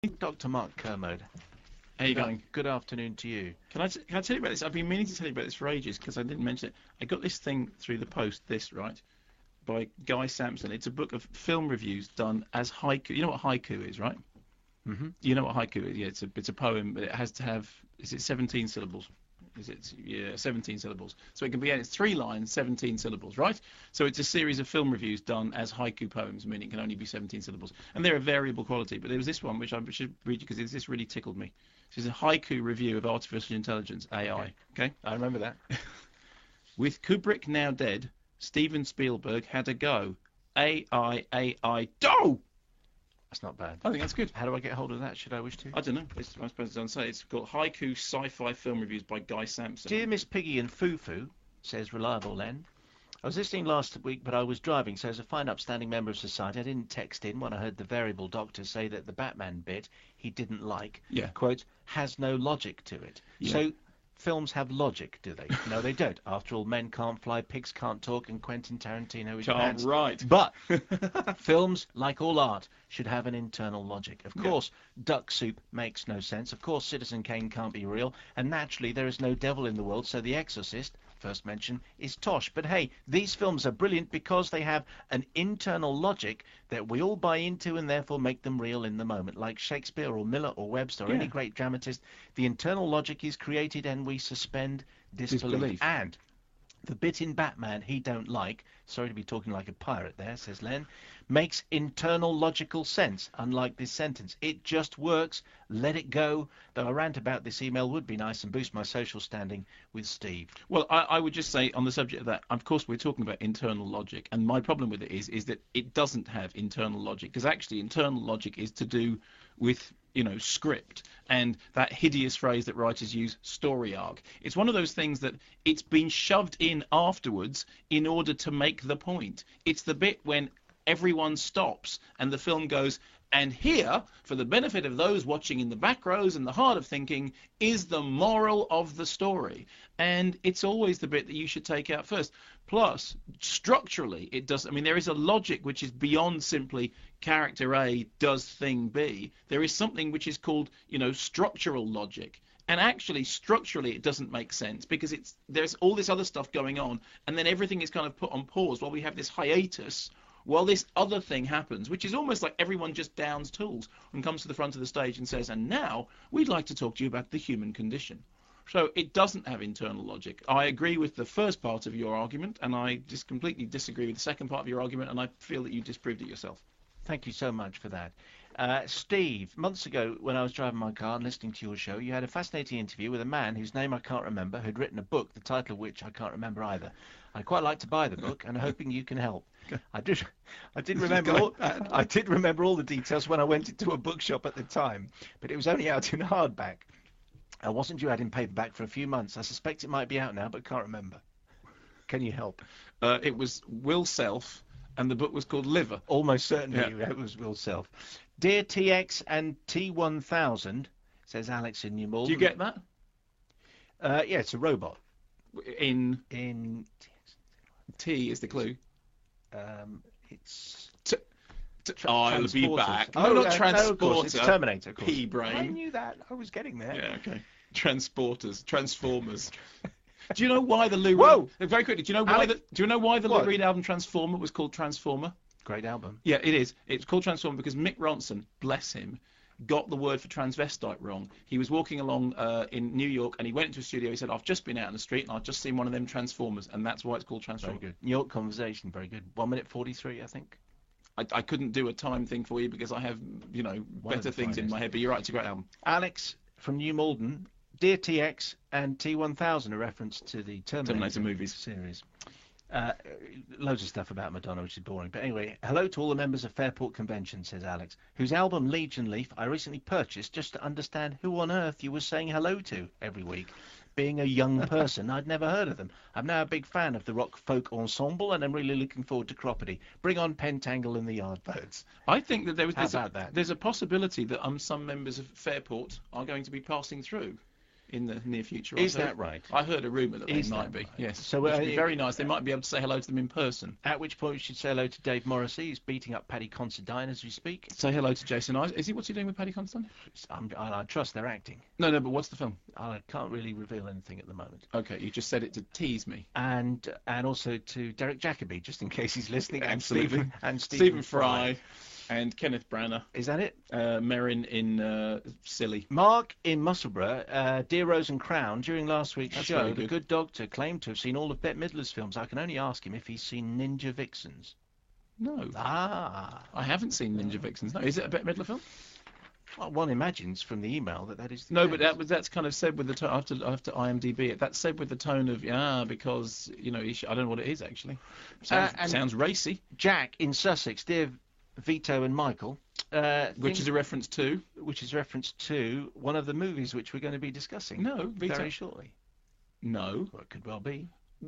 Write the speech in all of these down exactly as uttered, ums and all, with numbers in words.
Doctor Mark Kermode. How you going? Good afternoon to you. Can I, t- can I tell you about this? I've been meaning to tell you about this for ages because I didn't mention it. I got this thing through the post, this, right, by Guy Sampson. It's a book of film reviews done as haiku. You know what haiku is, right? Mm-hmm. You know what haiku is? Yeah, it's a, it's a poem, but it has to have, is it seventeen syllables? Is it, yeah, seventeen syllables. So it can be, it's three lines, seventeen syllables, right? So it's a series of film reviews done as haiku poems, meaning it can only be seventeen syllables. And they're of variable quality, but there was this one which I should read you because this really tickled me. This is a haiku review of artificial intelligence, A I, okay? okay? I remember that. With Kubrick now dead, Steven Spielberg had a go. A I, A I, do! That's not bad. I think that's good. How do I get hold of that, should I wish to? I don't know. It's, I suppose it doesn't say. It's called Haiku Sci-Fi Film Reviews by Guy Sampson. Dear Miss Piggy and Foo-Foo, says Reliable Len. I was listening last week, but I was driving, so as a fine upstanding member of society, I didn't text in when I heard the variable doctor say that the Batman bit he didn't like, yeah. quote, has no logic to it. Yeah. So films have logic, do they? No, they don't. After all, men can't fly, pigs can't talk, and Quentin Tarantino is can't pants. Right. But films, like all art, should have an internal logic. Of course, yeah. Duck Soup makes no sense. Of course, Citizen Kane can't be real. And naturally, there is no devil in the world, so The Exorcist, first mention, is tosh. But hey, these films are brilliant because they have an internal logic that we all buy into and therefore make them real in the moment. Like Shakespeare or Miller or Webster or yeah. any great dramatist, the internal logic is created and we suspend disbelief. disbelief. And the bit in Batman he don't like, sorry to be talking like a pirate there, says Len, makes internal logical sense, unlike this sentence. It just works. Let it go. Though a rant about this email would be nice and boost my social standing with Steve. Well, I, I would just say on the subject of that, of course, we're talking about internal logic, and my problem with it is is that it doesn't have internal logic, because actually internal logic is to do with, you know, script and that hideous phrase that writers use, story arc. It's one of those things that it's been shoved in afterwards in order to make the point. It's the bit when everyone stops and the film goes, and here, for the benefit of those watching in the back rows and the heart of thinking, is the moral of the story. And it's always the bit that you should take out first. Plus, structurally, it does. I mean, there is a logic which is beyond simply character A does thing B. There is something which is called, you know, structural logic. And actually, structurally, it doesn't make sense because it's there's all this other stuff going on, and then everything is kind of put on pause while we have this hiatus while this other thing happens, which is almost like everyone just downs tools and comes to the front of the stage and says, and now we'd like to talk to you about the human condition. So it doesn't have internal logic. I agree with the first part of your argument, and I just completely disagree with the second part of your argument, and I feel that you disproved it yourself. Thank you so much for that. Uh, Steve, months ago when I was driving my car and listening to your show, you had a fascinating interview with a man whose name I can't remember, who'd written a book, the title of which I can't remember either. I'd quite like to buy the book, and I'm hoping you can help. I did, I did remember, all, I did remember all the details when I went into a bookshop at the time, but it was only out in hardback. I wasn't due out in paperback for a few months. I suspect it might be out now, but can't remember. Can you help? Uh, it was Will Self, and the book was called Liver. Almost certainly yeah. It was Will Self. Dear T X and T one thousand, says Alex in New Malden. Do you get that? Uh, yeah, it's a robot. In in T is the clue. Um, it's. T- t- I'll be back. Oh, no, not uh, transporter. No, of course, it's Terminator. Of course. P brain. I knew that. I was getting there. Yeah. Okay. Transporters. Transformers. Do you know why the Lou Whoa! Reed, very quickly, do you know why Alex, the do you know why the what? Lou Reed album Transformer was called Transformer? Great album. Yeah, it is. It's called Transformer because Mick Ronson, bless him, got the word for transvestite wrong. He was walking along uh, in New York and he went into a studio. He said, "I've just been out in the street and I've just seen one of them Transformers," and that's why it's called Transformer. Very good. New York Conversation, very good. One minute forty-three, I think. I, I couldn't do a time thing for you because I have, you know, One better things in my head. But you're right, it's a great album. Alex from New Malden. Dear T X and T one thousand, a reference to the Terminator, Terminator movies series. Uh, loads of stuff about Madonna, which is boring. But anyway, hello to all the members of Fairport Convention, says Alex, whose album Legion Leaf I recently purchased just to understand who on earth you were saying hello to every week. Being a young person, I'd never heard of them. I'm now a big fan of the rock folk ensemble, and I'm really looking forward to Croppity. Bring on Pentangle and the Yardbirds. I think that there was How there's, about a, that? there's a possibility that um, some members of Fairport are going to be passing through. in the near future. Is I've that heard. right? I heard a rumour that Is they that might be. right? Yes. So, which uh, would be very nice. They might be able to say hello to them in person. At which point we should say hello to Dave Morrissey. He's beating up Paddy Considine as we speak. Say hello to Jason Isaacs. Is he? What's he doing with Paddy Considine? I'm, I, I trust their acting. No, no. But what's the film? I can't really reveal anything at the moment. Okay, you just said it to tease me. And and also to Derek Jacobi, just in case he's listening. Absolutely. And Stephen, and Stephen, Stephen Fry. And Kenneth Branagh. Is that it? Uh, Merrin in uh, Silly. Mark in Musselburgh, uh, Dear Rose and Crown, during last week's That's show, very the good. good doctor claimed to have seen all of Bette Midler's films. I can only ask him if he's seen Ninja Vixens. No. Ah. I haven't seen Ninja Vixens. No. Is it a Bette Midler film? Well, one imagines from the email that that is the No, case. but that was that's kind of said with the tone. I have to, I have to IMDb it. That's said with the tone of yeah, because you know he sh- I don't know what it is actually. Sounds, Uh, and- sounds racy, Jack in Sussex, Dear Vito and Michael, uh, which think- is a reference to which is reference to one of the movies which we're going to be discussing no Vito. very shortly. No. Well, it could well be.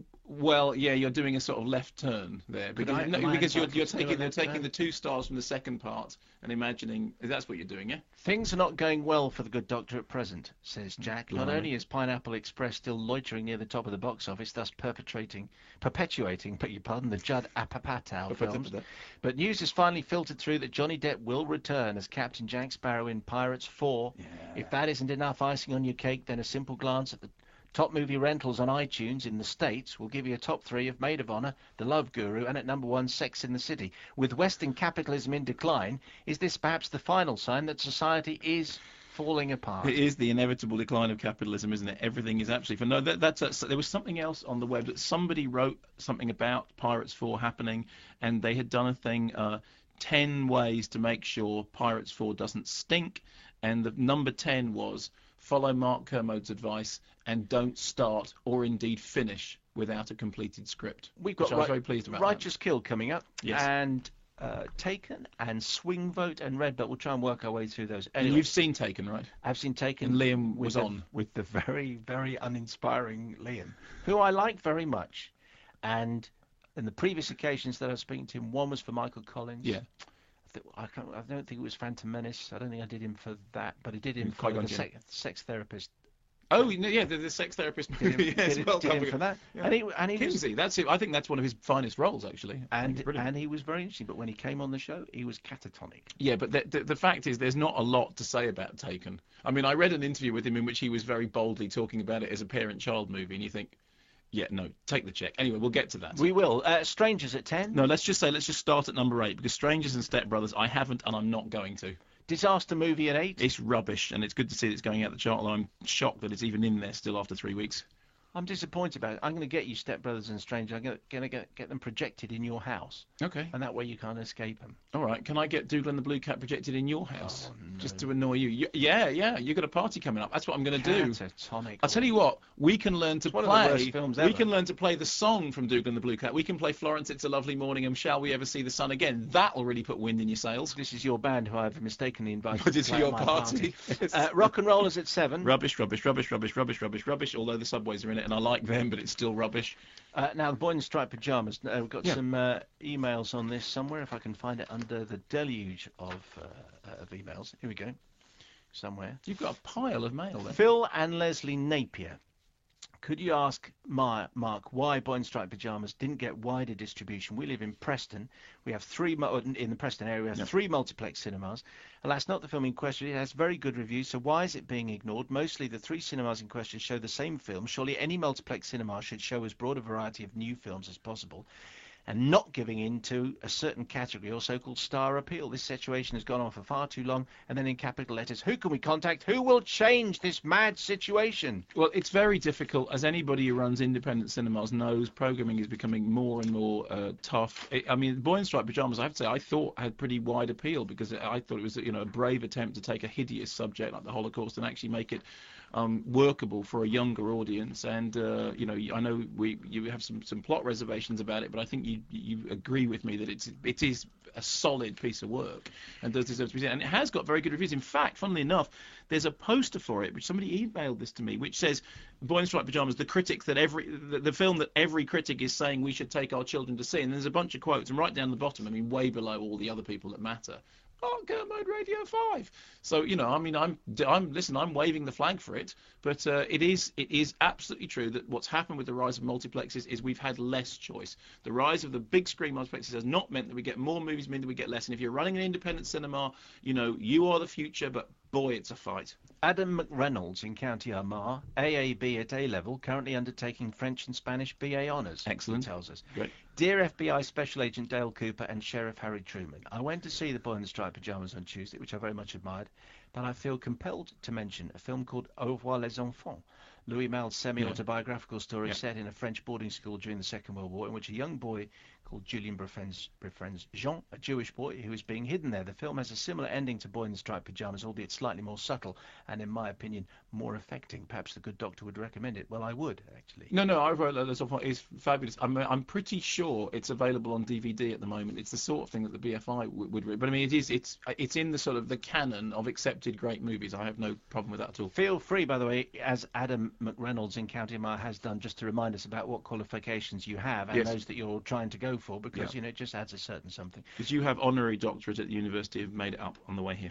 Well, yeah, you're doing a sort of left turn there because, I- no, am I because you're, entitled you're to do taking a you're left taking turn? the two stars from the second part and imagining that's what you're doing, yeah. Things are not going well for the good doctor at present, says Jack. Not Blimey. only is Pineapple Express still loitering near the top of the box office, thus perpetrating, perpetuating, beg your pardon, the Judd Apatow films, but news has finally filtered through that Johnny Depp will return as Captain Jack Sparrow in Pirates four. Yeah. If that isn't enough icing on your cake, then a simple glance at the top movie rentals on iTunes in the States will give you a top three of Maid of Honor, The Love Guru, and at number one, Sex in the City. With Western capitalism in decline, is this perhaps the final sign that society is falling apart? It is the inevitable decline of capitalism, isn't it? Everything is absolutely. No, that, that's a, so there was something else on the web that somebody wrote something about Pirates four happening, and they had done a thing, uh, ten ways to make sure Pirates four doesn't stink, and the number ten was follow Mark Kermode's advice and don't start or indeed finish without a completed script. We've got which I was Ri- very pleased about. Righteous Kill coming up, Yes. and uh, Taken, and Swing Vote, and Red Belt. We'll try and work our way through those. that. Anyway, You've seen Taken, right? I've seen Taken. And Liam with was the, on. with the very, very uninspiring Liam, who I like very much, and in the previous occasions that I was speaking to him, one was for Michael Collins. Yeah. I, th- I, can't, I don't think it was Phantom Menace. I don't think I did him for that, but I did him With for Qui-Gon the Jinn. sex, sex therapist. Oh, no, yeah, the, the sex therapist Did movie. him, yes, did, well, did him covered. for that, Yeah. and he and he was Kinsey, that's it. I think that's one of his finest roles, actually. I think and it's brilliant. and he was very interesting. But when he came on the show, he was catatonic. Yeah, but the, the, the fact is, there's not a lot to say about Taken. I mean, I read an interview with him in which he was very boldly talking about it as a parent-child movie, and you think, yeah, no, take the check. Anyway, we'll get to that. We will. Uh, Strangers at ten. No, let's just say, let's just start at number eight, because Strangers and Step Brothers, I haven't, and I'm not going to. Disaster movie at eight. It's rubbish, and it's good to see that it's going out the chart, although I'm shocked that it's even in there still after three weeks. I'm disappointed about it. I'm going to get you Step Brothers and Strangers. I'm going to get, get them projected in your house, Okay. and that way you can't escape them. All right. Can I get Dougal and the Blue Cat projected in your house? Oh, no. Just to annoy you? Y- Yeah, yeah. You've got a party coming up. That's what I'm going to do. Catatonic. I'll tell you what, we can learn to It's one of the play. worst films We ever. can learn to play the song from Dougal and the Blue Cat. We can play Florence, It's a Lovely Morning, and Shall We Ever See the Sun Again. That'll really put wind in your sails. This is your band who I've mistakenly invited But to it's play your at my party. Uh, rock and Rollers at seven. Rubbish, rubbish, rubbish, rubbish, rubbish, rubbish, rubbish. Although the Subways are in it, and I like them, but it's still rubbish. Uh, now, the Boy in the Striped Pyjamas. Uh, we've got Yeah. some uh, emails on this somewhere, if I can find it under the deluge of, uh, of emails. Here we go. Somewhere. You've got a pile of mail there. Phil and Leslie Napier. Could you ask Ma- Mark why Boy in Striped Pyjamas didn't get wider distribution? We live in Preston. We have three mu- in the Preston area. We have Yep. three multiplex cinemas. Alas, not the film in question. It has very good reviews. So why is it being ignored? Mostly the three cinemas in question show the same film. Surely any multiplex cinema should show as broad a variety of new films as possible, and not giving in to a certain category or so-called star appeal. This situation has gone on for far too long. And then in capital letters, who can we contact? Who will change this mad situation? Well, it's very difficult. As anybody who runs independent cinemas knows, programming is becoming more and more uh, tough. It, I mean, Boy in Striped Pyjamas, I have to say, I thought had pretty wide appeal because I thought it was, you know, a brave attempt to take a hideous subject like the Holocaust and actually make it um, workable for a younger audience. And uh, you know, I know we you have some, some plot reservations about it, but I think you you agree with me that it's it is a solid piece of work and does deserve to be seen. And it has got very good reviews. In fact, funnily enough, there's a poster for it which somebody emailed this to me, which says Boy in Striped Pyjamas, the critic that every the, the film that every critic is saying we should take our children to see. And there's a bunch of quotes, and right down the bottom, I mean, way below all the other people that matter, Hot Girl Mode Radio five. So, you know, I mean, I'm, I'm, listen, I'm waving the flag for it, but uh, it is, it is absolutely true that what's happened with the rise of multiplexes is we've had less choice. The rise of the big screen multiplexes has not meant that we get more movies, mean that we get less. And if you're running an independent cinema, you know, you are the future, but boy, it's a fight. Adam McReynolds in County Armagh, A A B at A level, currently undertaking French and Spanish B A honours. Excellent. He tells us. Great. Dear F B I Special Agent Dale Cooper and Sheriff Harry Truman, I went to see The Boy in the Striped Pyjamas on Tuesday, which I very much admired, but I feel compelled to mention a film called Au revoir les enfants, Louis Malle's semi-autobiographical story Yeah. set in a French boarding school during the Second World War, in which a young boy called Julien befriends, befriends Jean, a Jewish boy who is being hidden there. The film has a similar ending to Boy in the Striped Pyjamas, albeit slightly more subtle and, in my opinion, more affecting. Perhaps the good doctor would recommend it. Well, I would, actually. No, no, I wrote Les Enfants is fabulous. I'm, I'm pretty sure it's available on D V D at the moment. It's the sort of thing that the B F I w- would read. But I mean, it is, it's, it's in the sort of the canon of accepted great movies. I have no problem with that at all. Feel free, by the way, as Adam McReynolds in County Armagh has done, just to remind us about what qualifications you have and Yes. those that you're trying to go for, because, Yeah. you know, it just adds a certain something. Because you have honorary doctorate at the University of Made It Up on the way here.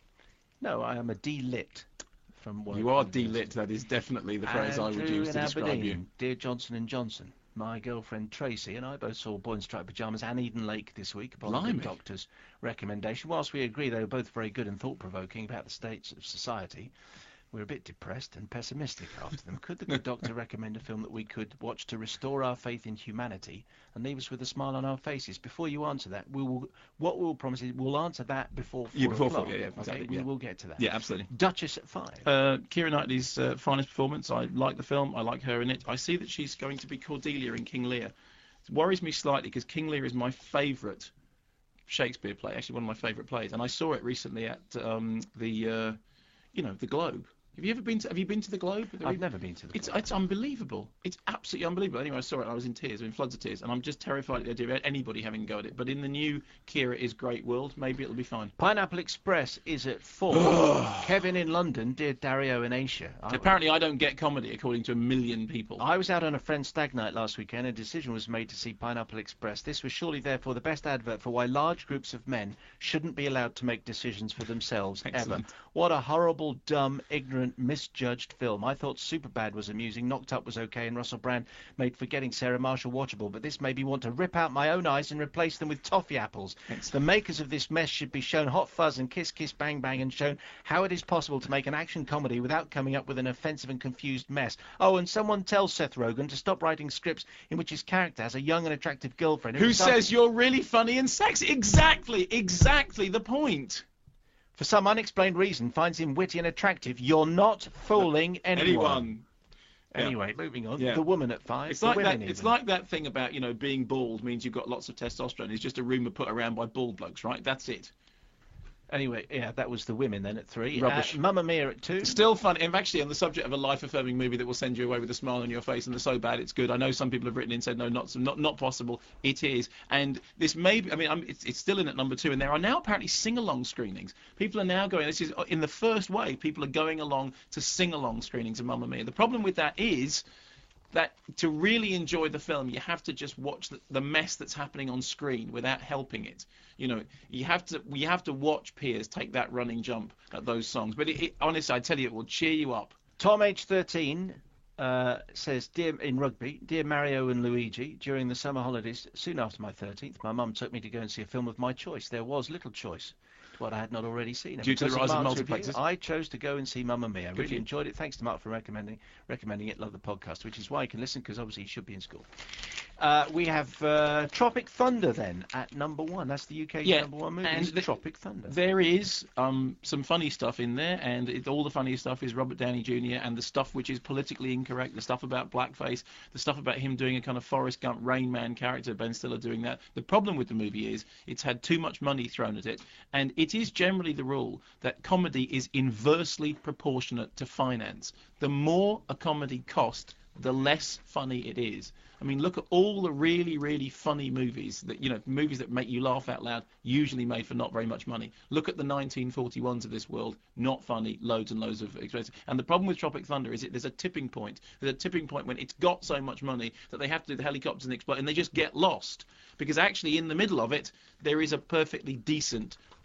No, I am a D-Lit from work. You are D-lit. That is definitely the phrase I would Andrew use in to describe Aberdeen, you. Dear Johnson and Johnson, my girlfriend Tracy and I both saw Boy in Striped Pyjamas and Eden Lake this week upon the Blimey. good doctor's recommendation. Whilst we agree they were both very good and thought-provoking about the states of society, we're a bit depressed and pessimistic after them. Could the good doctor recommend a film that we could watch to restore our faith in humanity and leave us with a smile on our faces? Before you answer that, we will. What we'll promise is we'll answer that before four Yeah, before o'clock. four, yeah, yeah, Okay, exactly, we yeah. will get to that. Yeah, absolutely. Duchess at five. Uh, Keira Knightley's uh, finest performance. I like the film. I like her in it. I see that she's going to be Cordelia in King Lear. It worries me slightly because King Lear is my favourite Shakespeare play. Actually, one of my favourite plays. And I saw it recently at um, the, uh, you know, the Globe. Have you ever been to? Have you been to the Globe? I've never been to the It's Globe. it's unbelievable. It's absolutely unbelievable. Anyway, I saw it. I was in tears, in floods of tears, and I'm just terrified at the idea of anybody having a go at it. But in the new Keira is Great World, maybe it'll be fine. Pineapple Express is at four. Kevin in London, dear Dario and Asia. I, Apparently, I don't get comedy, according to a million people. I was out on a friend's stag night last weekend. A decision was made to see Pineapple Express. This was surely, therefore, the best advert for why large groups of men shouldn't be allowed to make decisions for themselves Excellent. ever. What a horrible, dumb, ignorant, misjudged film. I thought Superbad was amusing, Knocked Up was okay, and Russell Brand made Forgetting Sarah Marshall watchable, but this made me want to rip out my own eyes and replace them with toffee apples. Excellent. The makers of this mess should be shown Hot Fuzz and Kiss Kiss Bang Bang and shown how it is possible to make an action comedy without coming up with an offensive and confused mess. Oh, and someone tells Seth Rogen to stop writing scripts in which his character has a young and attractive girlfriend Who decides- says you're really funny and sexy? Exactly, exactly the point. for some unexplained reason finds him witty and attractive. You're not fooling anyone. Anyone. Yeah. Anyway, moving on. Yeah. The woman at five. It's the like women that. It's even. like that thing about, you know, being bald means you've got lots of testosterone. It's just a rumour put around by bald blokes, right? That's it. Anyway, yeah, that was the women then at three. Rubbish. Uh, Mamma Mia at two. Still fun. And actually, on the subject of a life-affirming movie that will send you away with a smile on your face and the so bad it's good. I know some people have written in and said no, not not not possible. It is, and this may be. I mean, I'm, it's it's still in at number two, and there are now apparently sing-along screenings. People are now going. This is in the first wave. People are going along to sing-along screenings of Mamma Mia. The problem with that is that to really enjoy the film, you have to just watch the, the mess that's happening on screen without helping it. You know, you have to you have to watch Piers take that running jump at those songs. But it, it, honestly, I tell you, it will cheer you up. Tom, age thirteen, uh, says, Dear in rugby, dear Mario and Luigi, during the summer holidays, soon after my thirteenth, my mum took me to go and see a film of my choice. There was little choice to what I had not already seen. And Due to the because rise of Mark's review, multiplexes? I chose to go and see Mamma Mia. I Good really for you. enjoyed it. Thanks to Mark for recommending recommending it. Love the podcast, which is why you can listen, because obviously you should be in school. Uh, we have uh, Tropic Thunder then at number one. That's the U K's Yeah, number one movie. and is the- Tropic Thunder. There is um, some funny stuff in there, and it, all the funny stuff is Robert Downey Junior and the stuff which is politically incorrect, the stuff about blackface, the stuff about him doing a kind of Forrest Gump Rain Man character, Ben Stiller doing that. The problem with the movie is it's had too much money thrown at it, and it is generally the rule that comedy is inversely proportionate to finance. The more a comedy costs, the less funny it is. I mean, look at all the really, really funny movies that, you know, movies that make you laugh out loud, usually made for not very much money. Look at the nineteen forty-ones of this world, not funny, loads and loads of expensive. And the problem with Tropic Thunder is it, there's a tipping point. There's a tipping point when it's got so much money that they have to do the helicopters and explode, and they just get lost. Because actually, in the middle of it, there is a perfectly decent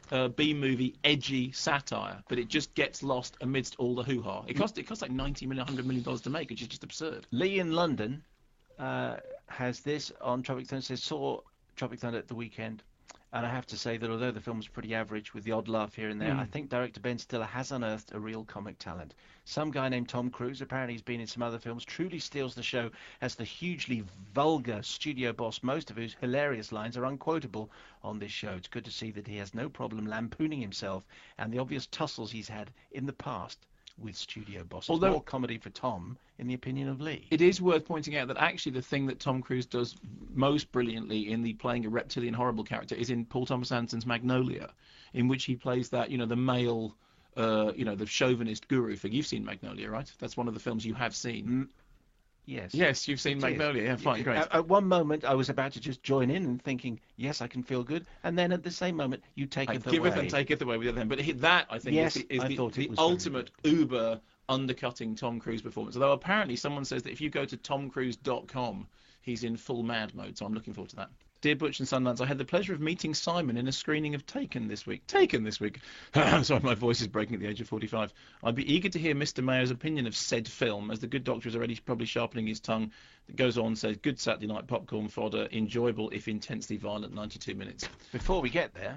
uh, B-movie edgy satire, but it just gets lost amidst all the hoo-ha. It cost it costs like ninety million, one hundred million dollars to make, which is just absurd. Lee in London uh, has this on Tropic Thunder. Says saw Tropic Thunder at the weekend, and I have to say that although the film's pretty average with the odd laugh here and there, Mm. I think director Ben Stiller has unearthed a real comic talent. Some guy named Tom Cruise, apparently he's been in some other films, truly steals the show as the hugely vulgar studio boss, most of whose hilarious lines are unquotable on this show. It's good to see that he has no problem lampooning himself and the obvious tussles he's had in the past with studio bosses. Although- More comedy for Tom, in the opinion of Lee. It is worth pointing out that actually the thing that Tom Cruise does most brilliantly in the playing a reptilian horrible character is in Paul Thomas Anderson's Magnolia, in which he plays that, you know, the male, uh, you know, the chauvinist guru figure. You've seen Magnolia, right? That's one of the films you have seen. Mm. Yes. Yes, you've seen It is. Magnolia. Yeah, fine, great. At, at one moment, I was about to just join in and thinking, yes, I can feel good, and then at the same moment, you take I it giveth away. and taketh away with them. But he, that, I think, Yes, is the, is I the, thought it the was very ultimate uber undercutting Tom Cruise performance. Although apparently someone says that if you go to tom cruise dot com, he's in full mad mode, so I'm looking forward to that. Dear Butch and Sundance, I had the pleasure of meeting Simon in a screening of Taken this week. Taken this week. Sorry, my voice is breaking at the age of forty-five. I'd be eager to hear Mister Mayor's opinion of said film, as the good doctor is already probably sharpening his tongue. It goes on, says, good Saturday night popcorn fodder, enjoyable if intensely violent, ninety-two minutes. Before we get there,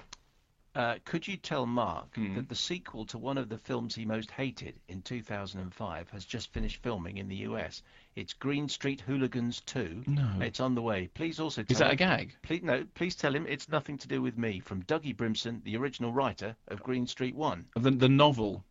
uh, could you tell Mark Mm. that the sequel to one of the films he most hated in two thousand five has just finished filming in the U S? It's Green Street Hooligans two. No. It's on the way. Please also tell Is that a him, gag? Please, no, please tell him it's nothing to do with me, from Dougie Brimson, the original writer of Green Street one. The, the novel.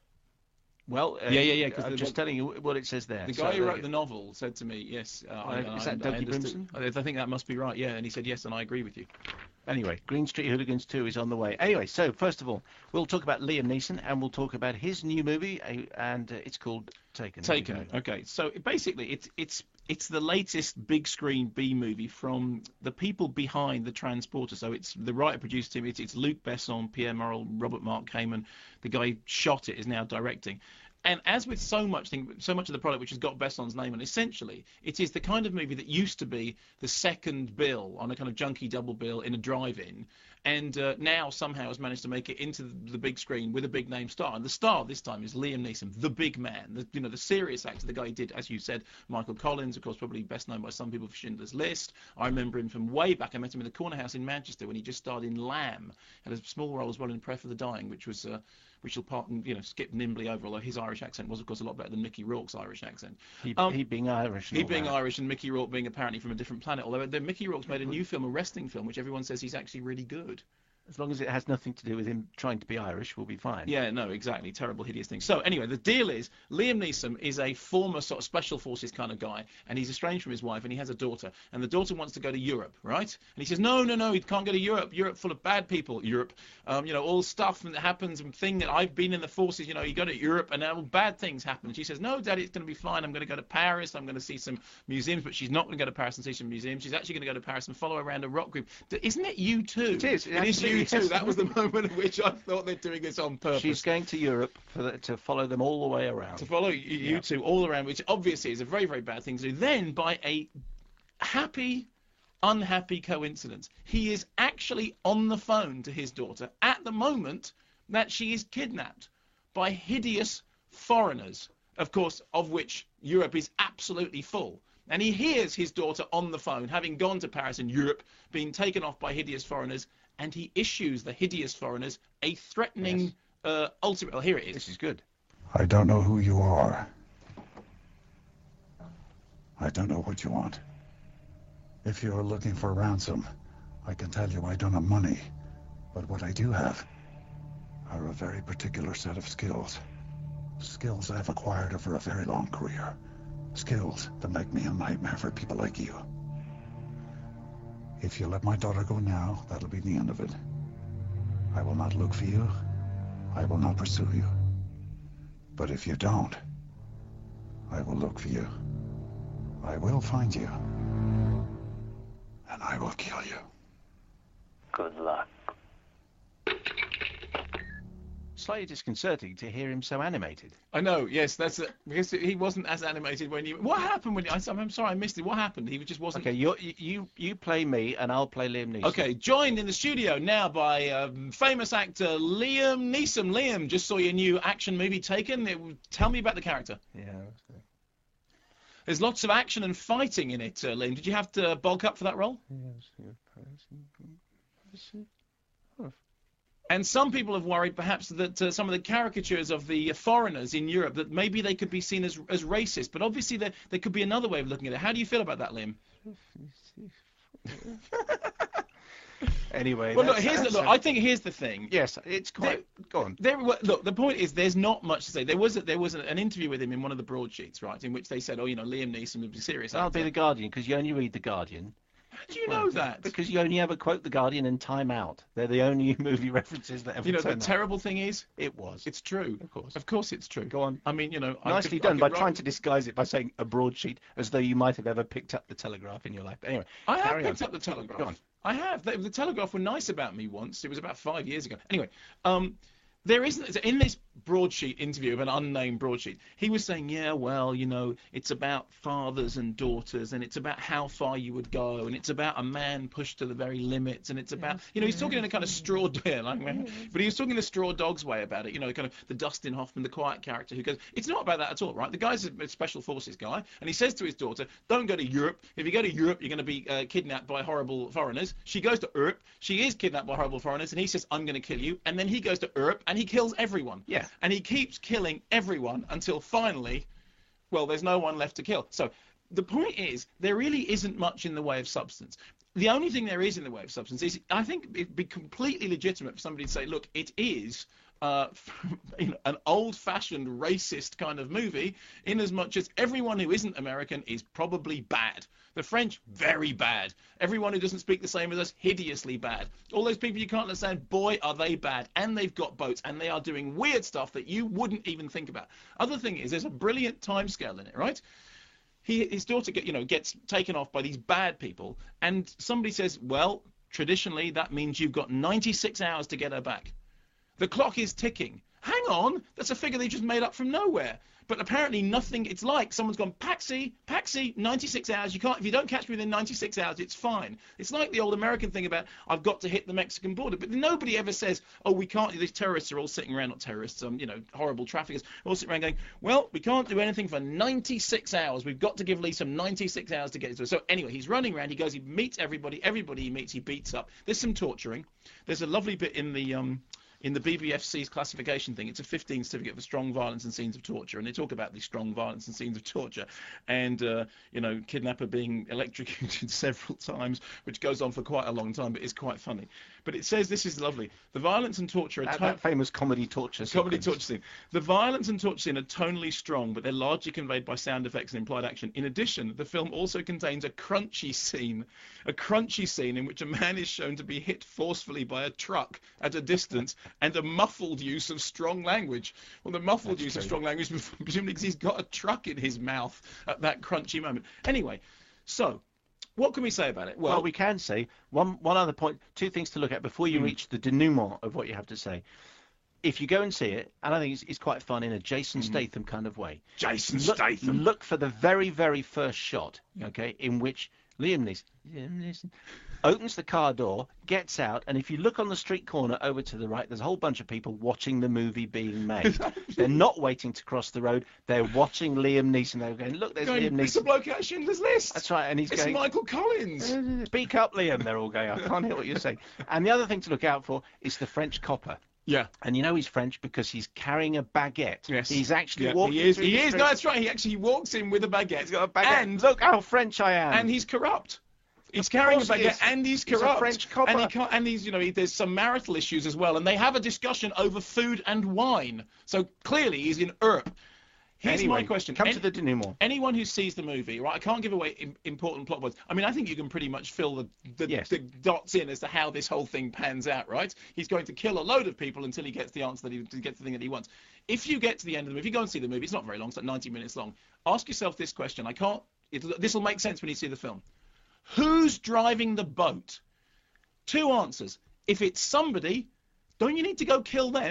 Well, uh, Yeah, yeah, yeah, 'cause I'm the- just telling you what it says there. The So guy who there wrote you the novel said to me, yes. Uh, I, Uh, is I, that I Dougie understood- I I think that must be right, yeah. And he said yes, and I agree with you. Anyway, Green Street Hooligans two is on the way. Anyway, so first of all, we'll talk about Liam Neeson, and we'll talk about his new movie, uh, and uh, it's called Taken. There you Taken. go. Okay, so basically, it's it's it's the latest big screen B movie from the people behind the Transporter. So it's the writer producer team. It's it's Luc Besson, Pierre Morel, Robert Mark Kamen. The guy who shot it is now directing. And as with so much thing, so much of the product which has got Besson's name on, essentially, it is the kind of movie that used to be the second bill on a kind of junkie double bill in a drive-in, and uh, now somehow has managed to make it into the, the big screen with a big name star. And the star this time is Liam Neeson, the big man, the, you know, the serious actor, the guy who did, as you said, Michael Collins, of course, probably best known by some people for Schindler's List. I remember him from way back. I met him in the Corner House in Manchester when he just starred in Lamb, had a small role as well in Prayer for the Dying, which was. Uh, which will part and you know skip nimbly over, although his Irish accent was of course a lot better than Mickey Rourke's Irish accent. He, Um, he being Irish. and He all being that. Irish and Mickey Rourke being apparently from a different planet. Although the, Mickey Rourke's made a new film, a wrestling film, which everyone says he's actually really good. As long as it has nothing to do with him trying to be Irish, we'll be fine. Yeah, no, exactly. Terrible, hideous thing. So anyway, the deal is Liam Neeson is a former sort of special forces kind of guy, and he's estranged from his wife, and he has a daughter, and the daughter wants to go to Europe, right? And he says, no, no, no, he can't go to Europe. Europe full of bad people. Europe, um, you know, all stuff that happens and thing that I've been in the forces. You know, you go to Europe and all bad things happen. And she says, no, Daddy, it's going to be fine. I'm going to go to Paris. I'm going to see some museums, but she's not going to go to Paris and see some museums. She's actually going to go to Paris and follow around a rock group. Isn't it you too? It is. It It is you absolutely too. is. That was the moment at which I thought they're doing this on purpose. She's going to Europe for the, to follow them all the way around. to follow you, you Yeah. two all around, which obviously is a very, very bad thing to do. Then, by a happy, unhappy coincidence, he is actually on the phone to his daughter at the moment that she is kidnapped by hideous foreigners, of course, of which Europe is absolutely full. And he hears his daughter on the phone, having gone to Paris and Europe, being taken off by hideous foreigners, and he issues the hideous foreigners a threatening Yes. uh, ultimate. Well, here it is. This is good. I don't know who you are. I don't know what you want. If you're looking for ransom, I can tell you I don't have money. But what I do have are a very particular set of skills. Skills I've acquired over a very long career. Skills that make me a nightmare for people like you. If you let my daughter go now, that'll be the end of it. I will not look for you. I will not pursue you. But if you don't, I will look for you. I will find you. And I will kill you. Good luck. slightly disconcerting to hear him so animated. I know, yes, that's it. Because he wasn't as animated when you. What happened when you? I, I'm sorry, I missed it. What happened? He just wasn't. Okay, you're, you you you play me, and I'll play Liam Neeson. Okay, joined in the studio now by um, famous actor Liam Neeson. Liam, just saw your new action movie Taken. It, tell me about the character. Yeah. There's lots of action and fighting in it, uh, Liam. Did you have to bulk up for that role? And some people have worried perhaps that uh, some of the caricatures of the foreigners in Europe, that maybe they could be seen as as racist. But obviously there, there could be another way of looking at it. How do you feel about that, Liam? Anyway, well, look, here's the, look, I think here's the thing. Yes, it's quite. There, go on. There, look, the point is, there's not much to say. There was a, there was an interview with him in one of the broadsheets, right, in which they said, oh, you know, Liam Neeson would be serious. That'll be the Guardian, because you only read the Guardian. How do you know that? Because you only ever quote the Guardian and Time Out. They're the only movie references that ever. You know, turn the up. terrible thing is, it was. It's true. Of course. Of course, it's true. Go on. I mean, you know, nicely I could, done I could by write... trying to disguise it by saying a broadsheet, as though you might have ever picked up the Telegraph in your life. But anyway, I have carry picked on. up the Telegraph. Go on. I have. The, the Telegraph were nice about me once. It was about five years ago. Anyway, um, there isn't in this broadsheet interview of an unnamed broadsheet. He was saying, yeah, well, you know, it's about fathers and daughters, and it's about how far you would go, and it's about a man pushed to the very limits, and it's about, you know, he's talking in a kind of straw, yeah, like, but he was talking in the straw dog's way about it. You know, kind of the Dustin Hoffman, the quiet character who goes, it's not about that at all, right? The guy's a special forces guy, and he says to his daughter, don't go to Europe. If you go to Europe, you're going to be uh, kidnapped by horrible foreigners. She goes to Europe. She is kidnapped by horrible foreigners, and he says, I'm going to kill you. And then he goes to Europe, and he kills everyone. Yeah. And he keeps killing everyone until finally, well, there's no one left to kill. So the point is, there really isn't much in the way of substance. The only thing there is in the way of substance is, I think it'd be completely legitimate for somebody to say, look, it is uh, you know, an old-fashioned racist kind of movie, in as much as everyone who isn't American is probably bad. The French, very bad. Everyone who doesn't speak the same as us, hideously bad. All those people you can't understand, boy, are they bad. And they've got boats, and they are doing weird stuff that you wouldn't even think about. Other thing is, there's a brilliant timescale in it, right? He, his daughter, get, you know, gets taken off by these bad people, and somebody says, well, traditionally, that means you've got ninety-six hours to get her back. The clock is ticking. Hang on, that's a figure they just made up from nowhere. But apparently nothing, it's like someone's gone, Paxi, Paxi, ninety-six hours, you can't, if you don't catch me within ninety-six hours, it's fine. It's like the old American thing about, I've got to hit the Mexican border, but nobody ever says, oh, we can't, these terrorists are all sitting around, not terrorists, um, you know, horrible traffickers, all sitting around going, well, we can't do anything for ninety-six hours, we've got to give Lee some ninety-six hours to get it to. So anyway, he's running around, he goes, he meets everybody, everybody he meets, he beats up. There's some torturing. There's a lovely bit in the, um, in the B B F C's classification thing. It's a fifteen certificate for strong violence and scenes of torture, and they talk about the strong violence and scenes of torture, and uh, you know, kidnapper being electrocuted several times, which goes on for quite a long time, but is quite funny. But it says, this is lovely, the violence and torture are that, to- that famous comedy torture comedy sequence. torture scene. The violence and torture scene are tonally strong, but they're largely conveyed by sound effects and implied action. In addition, the film also contains a crunchy scene, a crunchy scene in which a man is shown to be hit forcefully by a truck at a distance, and a muffled use of strong language. Well, the muffled That's use true. of strong language, presumably because he's got a truck in his mouth at that crunchy moment. Anyway, so what can we say about it? Well, we can say one one other point, two things to look at before you Mm. reach the denouement of what you have to say. If you go and see it, and I think it's, it's quite fun in a Jason Mm. Statham kind of way. Jason Look, Statham. look for the very, very first shot, okay, in which Liam Neeson, Liam Neeson opens the car door, gets out, and if you look on the street corner over to the right, there's a whole bunch of people watching the movie being made. They're not waiting to cross the road. They're watching Liam Neeson. They're going, look, there's Going, Liam it's a Neeson. bloke out of Schindler's List. That's right, and he's It's going, Michael Collins. speak up, Liam. They're all going, I can't hear what you're saying. And the other thing to look out for is the French copper. Yeah. And you know he's French because he's carrying a baguette. Yes. He's actually Yeah, walking he is. through He the is. street. No, that's right. He actually walks in with a baguette. He's got a baguette. And Look how French I am. and he's corrupt. He's Of carrying a course he baguette is. and he's He's a corrupt. French copper. And he can't, and he's, you know, he, there's some marital issues as well, and they have a discussion over food and wine. So clearly he's in Europe. Here's Anyway, my question. Come Any- to the denouement. Anyone who sees the movie, right? I can't give away im- important plot points. I mean, I think you can pretty much fill the the, Yes. the dots in as to how this whole thing pans out, right? He's going to kill a load of people until he gets the answer that he to get the thing that he wants. If you get to the end of the movie, if you go and see the movie, it's not very long, it's like ninety minutes long. Ask yourself this question. I can't. This will make sense when you see the film. Who's driving the boat? Two answers. If it's somebody, don't you need to go kill them?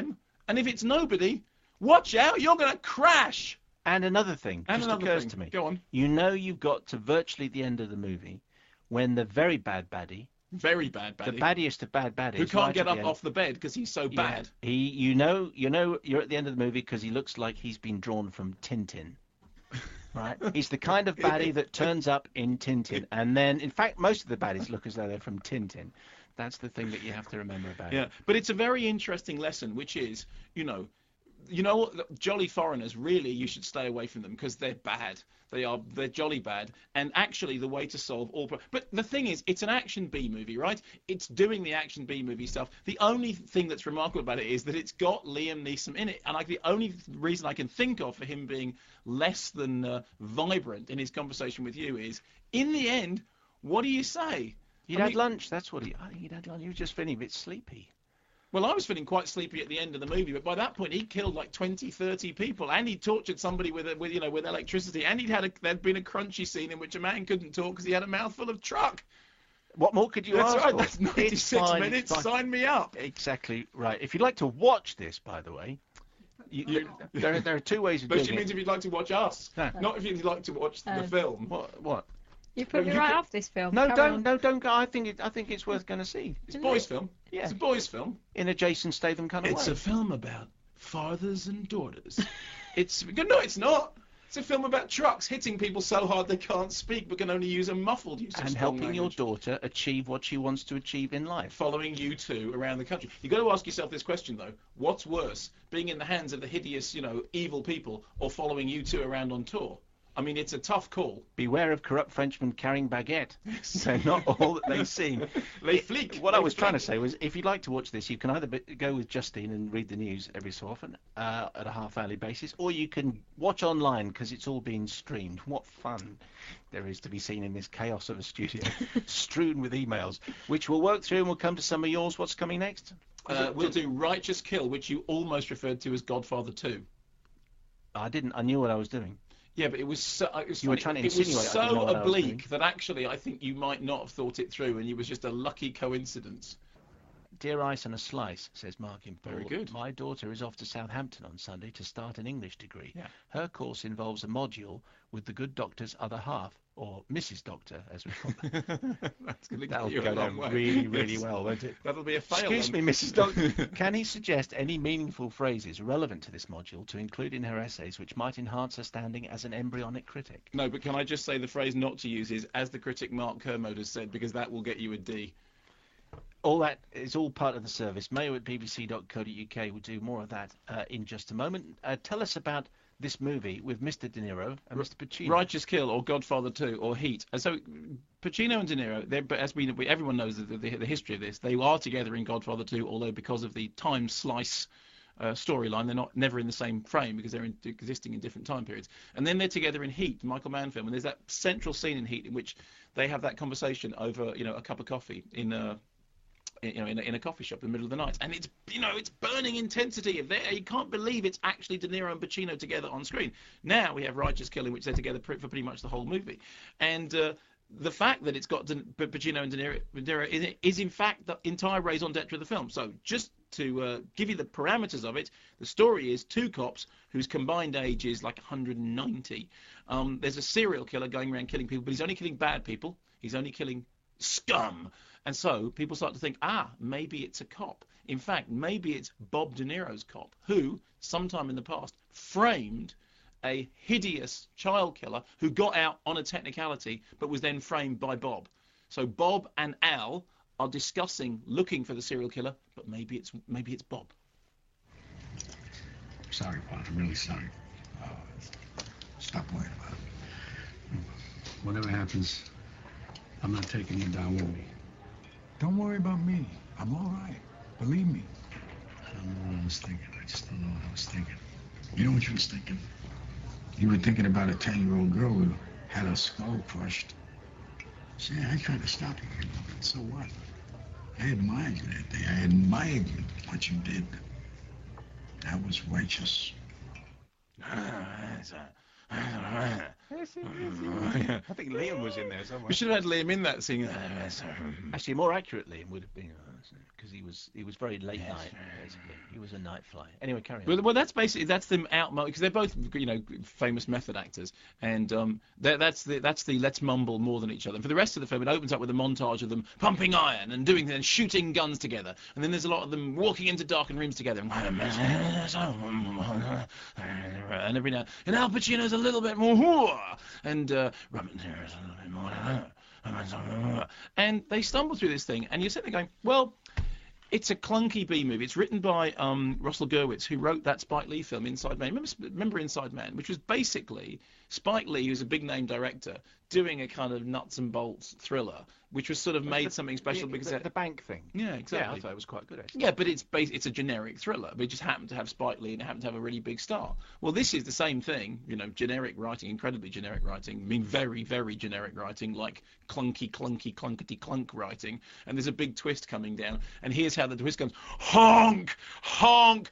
And if it's nobody, watch out, you're going to crash. And another thing And just another occurs thing. to me. Go on. You know you've got to virtually the end of the movie when the very bad baddie, Very bad baddie. the baddiest of bad baddies, who can't right get at up the end, off the bed because he's so yeah, bad. He, you know, you know, you're at the end of the movie because he looks like he's been drawn from Tintin. Right? He's the kind of baddie that turns up in Tintin. And then, in fact, most of the baddies look as though they're from Tintin. That's the thing that you have to remember about Yeah, it. but it's a very interesting lesson, which is, you know, you know what, jolly foreigners, really, you should stay away from them because they're bad. They are, they're jolly bad. And actually, the way to solve all, pro- but the thing is, it's an action B movie, right? It's doing the action B movie stuff. The only thing that's remarkable about it is that it's got Liam Neeson in it, and like the only reason I can think of for him being less than uh, vibrant in his conversation with you is, in the end, what do you say? He'd I had mean- lunch. That's what he. I think he'd had lunch. He was just feeling a bit sleepy. Well, I was feeling quite sleepy at the end of the movie, but by that point he'd killed like twenty, thirty people, and he'd tortured somebody with, a, with you know, with electricity, and he'd had a, there'd been a crunchy scene in which a man couldn't talk because he had a mouthful of truck. What more could you That's ask right. for? That's ninety-six It's fine, minutes. it's fine. Sign me up. Exactly right. If you'd like to watch this, by the way, you, You- there, there are two ways of But doing she means it. if you'd like to watch us, No. not if you'd like to watch the Um, film. What? What? You put No, me you right could- off this film. No, Carry don't, on. no, don't go. I think it, I think it's worth going to see It's a boys' film. Yeah. It's a boys' film. in a Jason Statham kind of It's way. a film about fathers and daughters. It's no, it's not. It's a film about trucks hitting people so hard they can't speak but can only use a muffled use of and strong helping your language. daughter achieve what she wants to achieve in life. Following you two around the country. You've got to ask yourself this question though: what's worse, being in the hands of the hideous, you know, evil people, or following you two around on tour? I mean, it's a tough call. Beware of corrupt Frenchmen carrying baguette. They're not all that they seem. Les flics. What I Les was trying to flics. say was, if you'd like to watch this, you can either be, go with Justine and read the news every so often uh, at a half-hourly basis, or you can watch online because it's all being streamed. What fun there is to be seen in this chaos of a studio, strewn with emails, which we'll work through and we'll come to some of yours. What's coming next? Uh, we'll do Righteous Kill, which you almost referred to as Godfather two. I didn't. I knew what I was doing. Yeah, but it was so. It was You were funny. trying to it was insinuate I didn't know so what I was doing. oblique that actually I think you might not have thought it through, and it was just a lucky coincidence. Dear Ice and a Slice, says Mark in Paul. Very good. My daughter is off to Southampton on Sunday to start an English degree. Yeah. Her course involves a module with the good doctor's other half, or Missus Doctor, as we call it. That's going to That'll get you go a long down way. really, really Yes. well, won't it? That'll be a fail. Excuse then. me, Missus Doctor. Can he suggest any meaningful phrases relevant to this module to include in her essays which might enhance her standing as an embryonic critic? No, but can I just say the phrase not to use is, as the critic Mark Kermode has said, because that will get you a D. All that is all part of the service. Mayo at b b c dot co dot u k will do more of that uh, in just a moment. Uh, tell us about this movie with Mister De Niro and Mister Pacino. Righteous Kill or Godfather two or Heat. And so Pacino and De Niro, they're, but as we, we everyone knows the, the, the history of this, they are together in Godfather two, although because of the time slice uh, storyline, they're not never in the same frame because they're in, existing in different time periods. And then they're together in Heat, Michael Mann film, and there's that central scene in Heat in which they have that conversation over, you know, a cup of coffee in a you know, in a, in a coffee shop in the middle of the night, and it's, you know, it's burning intensity. There, you can't believe it's actually De Niro and Pacino together on screen. Now we have Righteous Kill, in which they're together for pretty much the whole movie, and uh, the fact that it's got De, Pacino and De Niro, De Niro is, is in fact the entire raison d'être of the film. So just to uh, give you the parameters of it, the story is two cops whose combined age is like one hundred ninety. Um, there's a serial killer going around killing people, but he's only killing bad people. He's only killing scum. And so people start to think, ah, maybe it's a cop. In fact, maybe it's Bob De Niro's cop, who, sometime in the past, framed a hideous child killer who got out on a technicality, but was then framed by Bob. So Bob and Al are discussing looking for the serial killer, but maybe it's maybe it's Bob. Sorry, Juan. I'm really sorry. Oh, stop worrying about it. Whatever happens, I'm not taking you down with me. Don't worry about me. I'm all right. Believe me. I don't know what I was thinking. I just don't know what I was thinking. You know what you was thinking? You were thinking about a ten-year-old girl who had her skull crushed. See, I tried to stop you, you know, but so what? I admired you that day. I admired you, what you did. That was righteous. Ah, that's a- Yes, yes, yes. I think Liam was in there somewhere. We should have had Liam in that singing. Actually, more accurately, Liam would have been because he was he was very late night. Basically, he was a night fly. Anyway, carry on. Well, well, that's basically that's them out because they're both you know famous method actors, and um, that, that's the that's the let's mumble more than each other. And for the rest of the film, it opens up with a montage of them pumping iron and doing and shooting guns together, and then there's a lot of them walking into darkened rooms together, and every now and Al Pacino's a little bit more, and uh, Robert De Niro's a little bit more, and they stumble through this thing, and you're sitting there going, well. It's a clunky B movie. It's written by um, Russell Gurwitz, who wrote that Spike Lee film, Inside Man. Remember, remember Inside Man, which was basically Spike Lee, who's a big name director, doing a kind of nuts and bolts thriller, which was sort of made the, something special the, because the, it, the bank thing. Yeah, exactly. Yeah, I thought it was quite good actually. Yeah, but it's bas- it's a generic thriller, but it just happened to have Spike Lee and it happened to have a really big star. Well, this is the same thing, you know, generic writing, incredibly generic writing. I mean, very, very generic writing, like clunky, clunky, clunkety clunk writing. And there's a big twist coming down. And here's how the twist comes: honk, honk.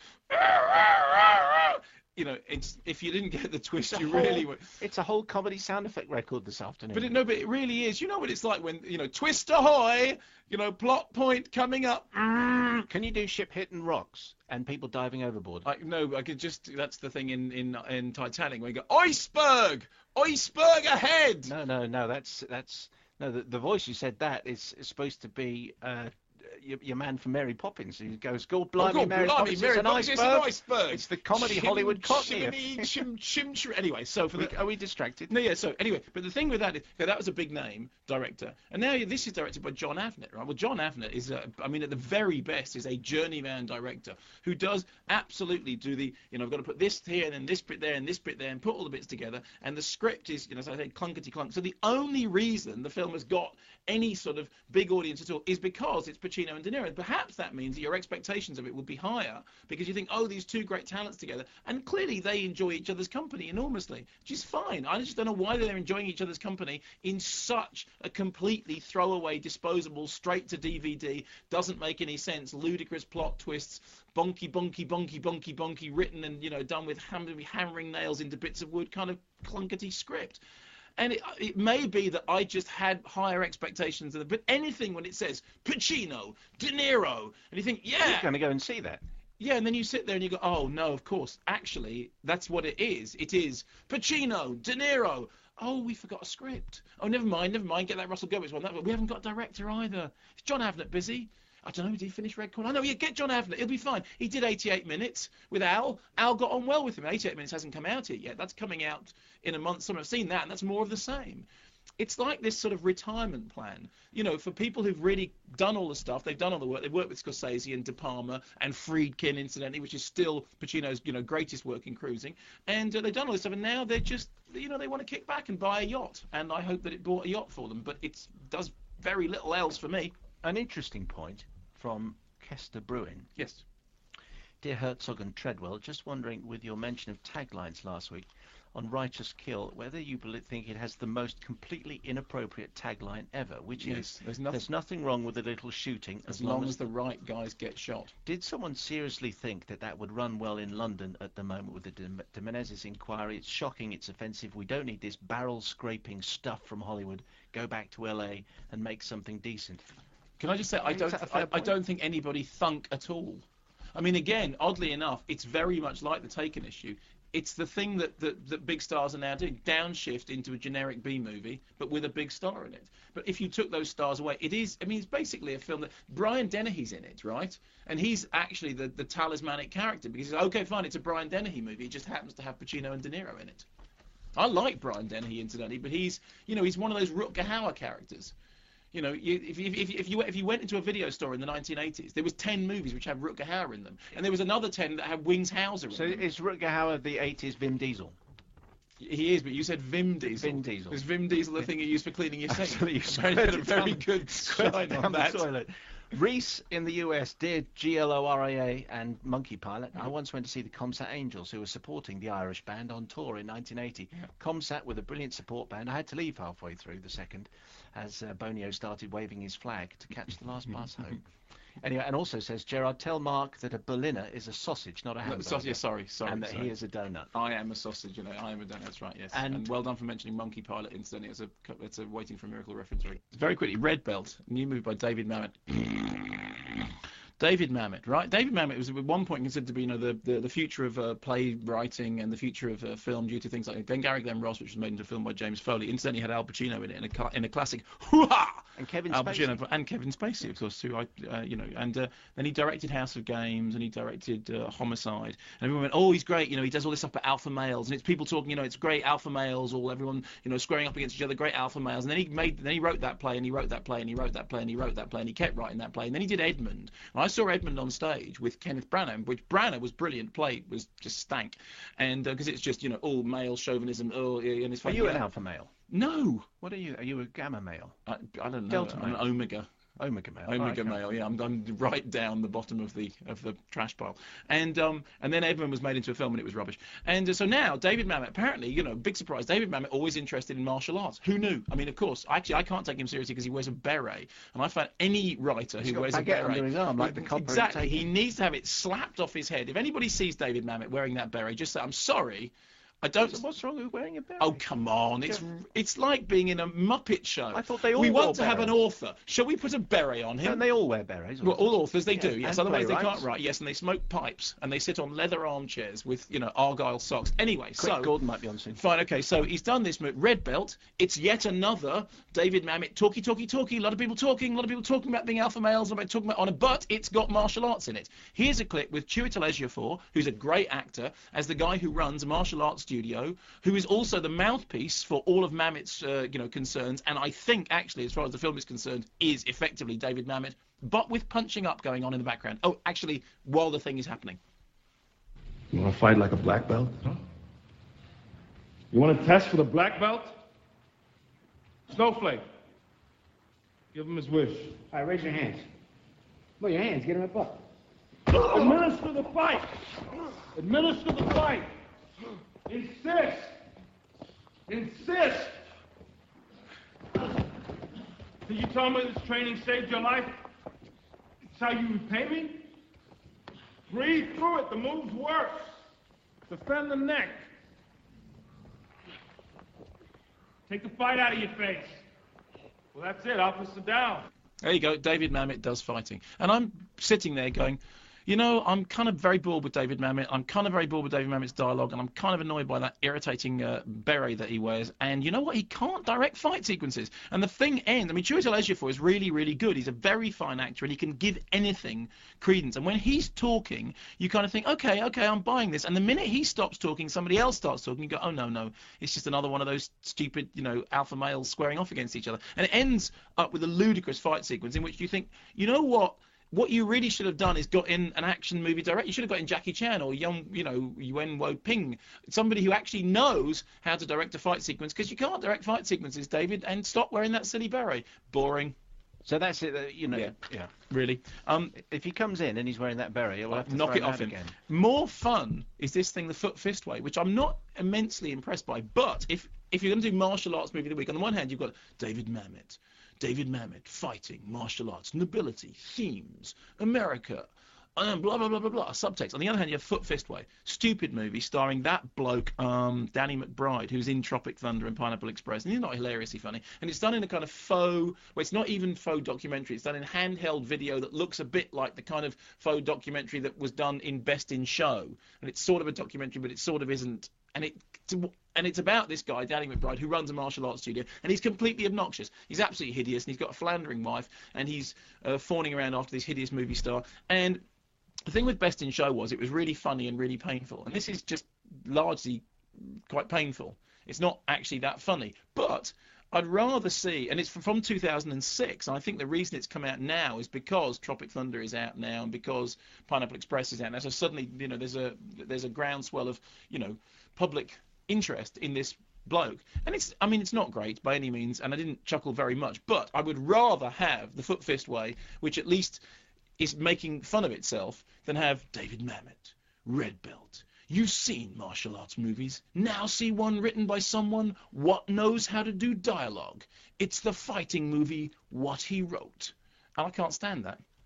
You know, it's if you didn't get the twist, you whole, really would. It's a whole comedy sound effect record this afternoon. But it, no, but it really is. You know what it's like when you know, twist ahoy. You know, plot point coming up. Can you do ship hitting rocks and people diving overboard? I, no, I could just. That's the thing in in in Titanic where you go iceberg, iceberg ahead. No, no, no. That's that's no. The, the voice you said that is, is supposed to be. Uh, Your, your man from Mary Poppins, who goes, "God blimey, oh, God, Mary blimey, Poppins, Mary it's, an Poppins iceberg. it's an iceberg. It's the comedy Chim, Hollywood cockney." Chimney, chim, chim, chim. Anyway, so for the, Are we distracted? No, yeah. So anyway, but the thing with that is, okay, that was a big name director, and now this is directed by John Avnet, right? Well, John Avnet is, a, I mean, at the very best, is a journeyman director who does absolutely do the, you know, I've got to put this here and then this bit there and this bit there and put all the bits together, and the script is, you know, as I say, clunkety clunk. So the only reason the film has got any sort of big audience at all is because it's Pacino and De Niro. Perhaps that means that your expectations of it will be higher because you think, oh, these two great talents together, and clearly they enjoy each other's company enormously, which is fine. I just don't know why they're enjoying each other's company in such a completely throwaway, disposable, straight to D V D, doesn't make any sense, ludicrous plot twists, bonky, bonky, bonky, bonky, bonky, written and, you know, done with ham- hammering nails into bits of wood, kind of clunkety script. And it, it may be that I just had higher expectations of it, but anything when it says Pacino, De Niro, and you think, yeah. You're going to go and see that. Yeah, and then you sit there and you go, oh, no, of course. Actually, that's what it is. It is Pacino, De Niro. Oh, we forgot a script. Oh, never mind, never mind. Get that Russell Gurwitz one. That, we haven't got a director either. Is John Avnet busy? I don't know, did he finish Red Corner? I know, yeah, get John Avnet, it'll be fine. He did eighty-eight minutes with Al. Al got on well with him. eighty-eight minutes hasn't come out yet. That's coming out in a month. Some have seen that, and that's more of the same. It's like this sort of retirement plan, you know, for people who've really done all the stuff. They've done all the work. They've worked with Scorsese and De Palma and Friedkin, incidentally, which is still Pacino's, you know, greatest work in cruising. And uh, they've done all this stuff, and now they're just, you know, they want to kick back and buy a yacht. And I hope that it bought a yacht for them, but it does very little else for me. An interesting point from Kester Bruin. Yes. Dear Herzog and Treadwell, just wondering, with your mention of taglines last week on Righteous Kill, whether you think it has the most completely inappropriate tagline ever, which yes, is, there's nothing, there's nothing wrong with a little shooting as, as long, long as, as the right guys get shot. Did someone seriously think that that would run well in London at the moment with the De, De Menezes inquiry? It's shocking, it's offensive, we don't need this barrel-scraping stuff from Hollywood. Go back to L A and make something decent. Can I just say, I don't, I, I don't think anybody thunk at all. I mean, again, oddly enough, it's very much like the Taken issue. It's the thing that, that, that big stars are now doing, downshift into a generic B movie, but with a big star in it. But if you took those stars away, it is, I mean, it's basically a film that Brian Dennehy's in it, right? And he's actually the, the talismanic character because he's, okay, fine, it's a Brian Dennehy movie. It just happens to have Pacino and De Niro in it. I like Brian Dennehy, incidentally, but he's, you know, he's one of those Rutger Hauer characters. You know, you, if, if, if, you, if you went into a video store in the nineteen eighties, there was ten movies which had Rutger Hauer in them, and there was another ten that had Wings Hauser in so them. So is Rutger Hauer the eighties Vin Diesel? He is, but you said Vim Diesel. Vin Diesel. Is Vim Diesel the thing you use for cleaning your sink? Actually, you very, had a very good shine on that. Toilet. Reese in the U S, dear G L O R I A and Monkey Pilot, Mm-hmm. I once went to see the Comsat Angels, who were supporting the Irish band on tour in nineteen eighty. Yeah. Comsat with a brilliant support band. I had to leave halfway through the second as uh, Bonio started waving his flag to catch the last bus home. Anyway, and also says, Gerard, tell Mark that a Berliner is a sausage, not a No, hamburger. so, yeah, sorry, sorry. And that sorry. he is a donut. I am a sausage, you know. I am a donut. That's right. Yes. And- And, well done for mentioning Monkey Pilot. Incidentally, it's a it's a Waiting for a Miracle reference. Very, very quickly. Red Belt, new movie by David Mamet. David Mamet, right? David Mamet was at one point considered to be, you know, the the, the future of uh, playwriting and the future of uh, film due to things like Glengarry Glen Ross, which was made into a film by James Foley. Incidentally, had Al Pacino in it in a cla- in a classic hoo-ha! And Kevin Al Spacey. Pacino and Kevin Spacey, of course, too. I, uh, you know, and uh, then he directed House of Games and he directed uh, Homicide. And everyone went, "Oh, he's great. You know, he does all this stuff about alpha males." And it's people talking, you know, it's great alpha males, all everyone, you know, squaring up against each other, great alpha males. And then he made, then he wrote that play and he wrote that play and he wrote that play and he wrote that play and he kept writing that play. And then he did Edmund. And I saw Edmund on stage with Kenneth Branagh, which Branagh was brilliant. Play was just stank, and because uh, it's just, you know, all male chauvinism. Oh, yeah, and it's Are funny. you yeah. an alpha male? No, What are you? Are you a gamma male? I, I don't know. Delta I'm an male. omega. Omega male. Omega Alright, come on. male, yeah, I'm, I'm right down the bottom of the of the trash pile, and um and then Edmund was made into a film and it was rubbish, and uh, so now David Mamet, apparently, you know, big surprise, David Mamet always interested in martial arts. Who knew? I mean, of course, actually I can't take him seriously because he wears a beret, and I find any writer He's who got wears a baguette beret under his arm, like the copper in exactly, he Taken. needs to have it slapped off his head. If anybody sees David Mamet wearing that beret, just say, I'm sorry. I don't. So what's wrong with wearing a beret? Oh, come on! It's it's like being in a Muppet show. I thought they all We wore want to have an berets. author. Shall we put a beret on him? Don't they all wear berets? Well, all authors, they Yes, do, yes. and Otherwise, they playwrights. can't write. Yes, and they smoke pipes, and they sit on leather armchairs with, you know, argyle socks. Anyway, Quick, so Gordon might be on soon. fine, okay. So he's done this movie, Red Belt. It's yet another David Mamet talky, talky, talky. A lot of people talking, a lot of people talking about being alpha males, about talking about honor, but it's got martial arts in it. Here's a clip with Chiwetel Ejiofor, who's a great actor, as the guy who runs a martial arts studio, who is also the mouthpiece for all of Mamet's, uh, you know, concerns, and I think actually, as far as the film is concerned, is effectively David Mamet, but with punching up going on in the background. Oh, actually, while the thing is happening. You want to fight like a black belt? Huh? You want to test for the black belt? Snowflake. Give him his wish. All right, raise your hands. Move your hands. Get him up. Administer the fight. Administer the fight. Insist. Insist. Did you tell me this training saved your life? It's how you repay me? Breathe through it. The moves work. Defend the neck. Take the fight out of your face. Well, that's it. Officer down. There you go. David Mamet does fighting. And I'm sitting there going, you know, I'm kind of very bored with David Mamet. I'm kind of very bored with David Mamet's dialogue, and I'm kind of annoyed by that irritating uh, beret that he wears. And you know what? He can't direct fight sequences. And the thing ends. I mean, Chiwetel Ejiofor is really, really good. He's a very fine actor, and he can give anything credence. And when he's talking, you kind of think, okay, okay, I'm buying this. And the minute he stops talking, somebody else starts talking. You go, oh no, no, it's just another one of those stupid, you know, alpha males squaring off against each other. And it ends up with a ludicrous fight sequence in which you think, you know what? What you really should have done is got in an action movie director. You should have got in Jackie Chan or young, you know, Yuen Wo Ping, somebody who actually knows how to direct a fight sequence, because you can't direct fight sequences, David, and stop wearing that silly beret. Boring. So that's it. Uh, you know. Yeah. Yeah. Really. Um, If he comes in and he's wearing that beret, we'll have to knock throw it him off out him. again. More fun is this thing, the Foot Fist Way, which I'm not immensely impressed by. But if if you're going to do martial arts movie of the week, on the one hand you've got David Mamet. David Mamet, fighting, martial arts, nobility, themes, America, um, blah, blah, blah, blah, blah, subtext. On the other hand, you have Foot Fist Way, stupid movie starring that bloke, um, Danny McBride, who's in Tropic Thunder and Pineapple Express, and he's not hilariously funny. And it's done in a kind of faux, well, it's not even faux documentary, it's done in handheld video that looks a bit like the kind of faux documentary that was done in Best in Show. And it's sort of a documentary, but it sort of isn't. And it and it's about this guy, Danny McBride, who runs a martial arts studio, and he's completely obnoxious. He's absolutely hideous, and he's got a floundering wife, and he's uh, fawning around after this hideous movie star. And the thing with Best in Show was it was really funny and really painful, and this is just largely quite painful. It's not actually that funny, but I'd rather see, and it's from two thousand six, and I think the reason it's come out now is because Tropic Thunder is out now, and because Pineapple Express is out now. So suddenly, you know, there's a there's a groundswell of, you know, public interest in this bloke, and it's, I mean, it's not great by any means, and I didn't chuckle very much, but I would rather have the Foot Fist Way, which at least is making fun of itself, than have David Mamet, Red Belt. You've seen martial arts movies. Now see one written by someone what knows how to do dialogue. It's the fighting movie What He Wrote. And I can't stand that.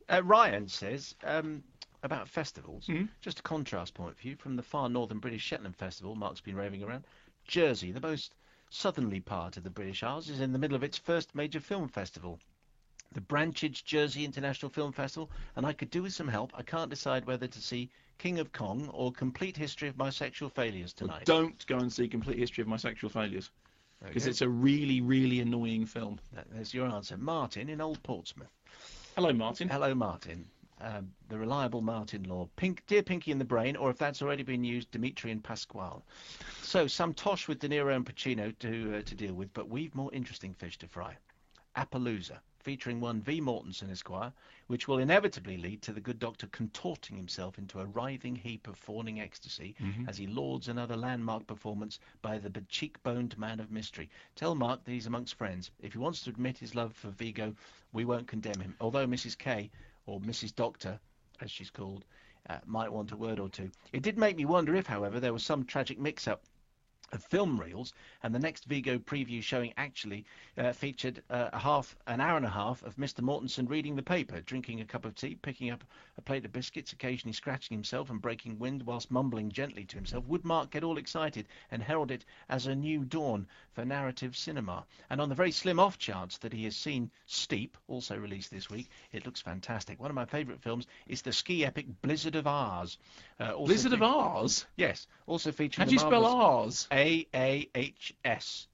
Uh, Ryan says um, about festivals, Mhm. just a contrast point of view from the far northern British Shetland Festival. Mark's been raving around. Jersey, the most southerly part of the British Isles, is in the middle of its first major film festival, the Branchage Jersey International Film Festival, and I could do with some help. I can't decide whether to see King of Kong or Complete History of My Sexual Failures tonight. Don't go and see Complete History of My Sexual Failures, There we because go. it's a really, really annoying film. That- There's your answer. Martin in Old Portsmouth. Hello, Martin. Hello, Martin. Um, the reliable Martin Law. Pink, dear Pinky and the Brain, or if that's already been used, Dimitri and Pasquale. So, some tosh with De Niro and Pacino to uh, to deal with, but we've more interesting fish to fry. Appaloosa, featuring one V. Mortensen, Esquire, which will inevitably lead to the good doctor contorting himself into a writhing heap of fawning ecstasy Mhm. as he lauds another landmark performance by the cheek-boned man of mystery. Tell Mark that he's amongst friends. If he wants to admit his love for Vigo, we won't condemn him, although Missus K, or Missus Doctor, as she's called, uh, might want a word or two. It did make me wonder if, however, there was some tragic mix-up of film reels, and the next Vigo preview showing actually uh, featured uh, a half, an hour and a half of Mister Mortensen reading the paper, drinking a cup of tea, picking up a plate of biscuits, occasionally scratching himself and breaking wind whilst mumbling gently to himself. Would Mark get all excited and herald it as a new dawn for narrative cinema? And on the very slim off chance that he has seen Steep, also released this week, it looks fantastic. One of my favourite films is the ski epic Blizzard of Ours. Uh, also Blizzard of fe- Ours? Yes, also featuring How the do you spell marvellous Ours? A A H S.